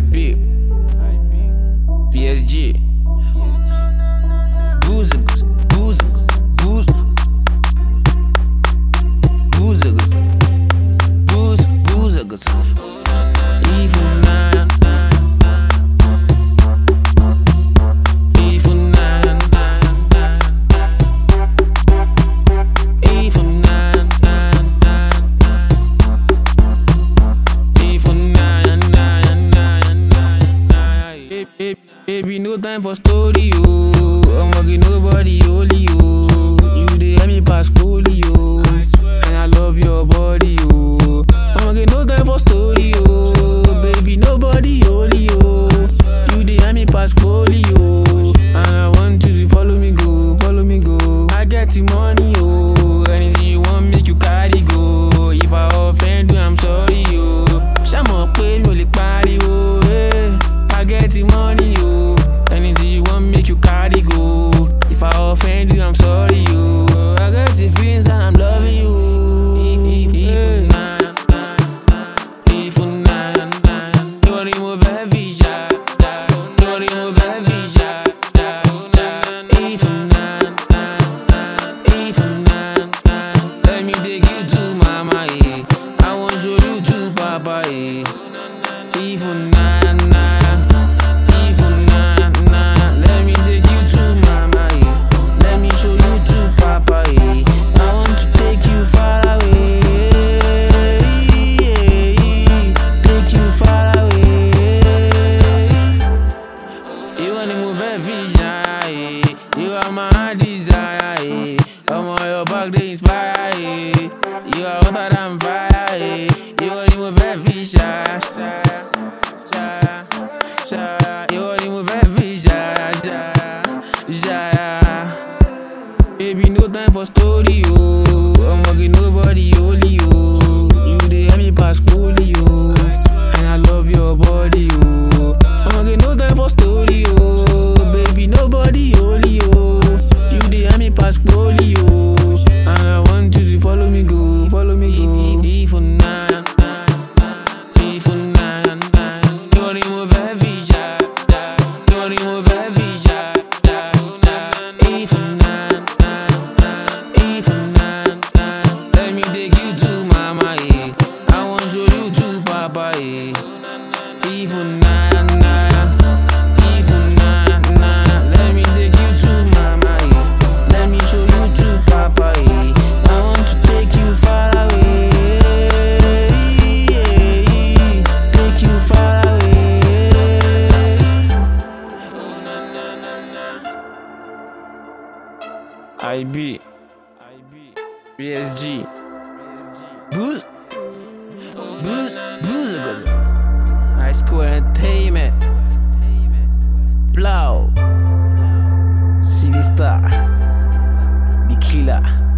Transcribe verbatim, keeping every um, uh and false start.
B, V S G, Boozagus, Boozagus, Boozagus, Boozagus, Booz, Boozagus, even nine, even nine, even nine, even nine, nine, nine, nine. Baby, no time for story, oh. I'ma get nobody only, oh. You dey help me pass polio, and I love your body, oh. I'ma get no time for story, oh. Baby, nobody only, oh. You dey help me pass polio, and I want you to follow me go, follow me go. I get the money, oh. Anything you want, make you carry go. If I offend you, I'm sorry, oh. Shamo pe mi o le pariwo, eh. I get the money, oh. Anything you want, make you carry go. If I offend you, I'm sorry, oh. I got the feelings and I'm loving you. If, if, if, nah, nah, nah. If, nah, nah. You wanna remove every shot, you wanna remove every shot, if, nah, nah, nah. If, nah, nah. Let me take you to mama, eh. I want show you to papa, eh. If, nah, nah. You are my desire, eh. I'm on your back, they inspire, eh. You are hotter than fire, eh. You only move every shot, shot, shot, shot. You only move every shot, shot, shot. Baby, no time for story, oh. I'ma get nobody only, oh. You dey help me pass polio, and I love your body, oh. I'ma get no time for story, oh. Baby, nobody only, oh. You dey help me pass polio, and I want you to follow me go, follow me go. If nine, if nine, you wanna remove every shot, you wanna remove every shot. If nine, if nine, let me take you to mama, eh. I want show you to papa, eh. If nine, if nine, let me take you to mama, eh. Let me show you to papa, eh. I want to take you far away, take you far away. I B, V S G, Booz, Booz, Boozagus, High School Entertainment, Blow, City Star, The Killer.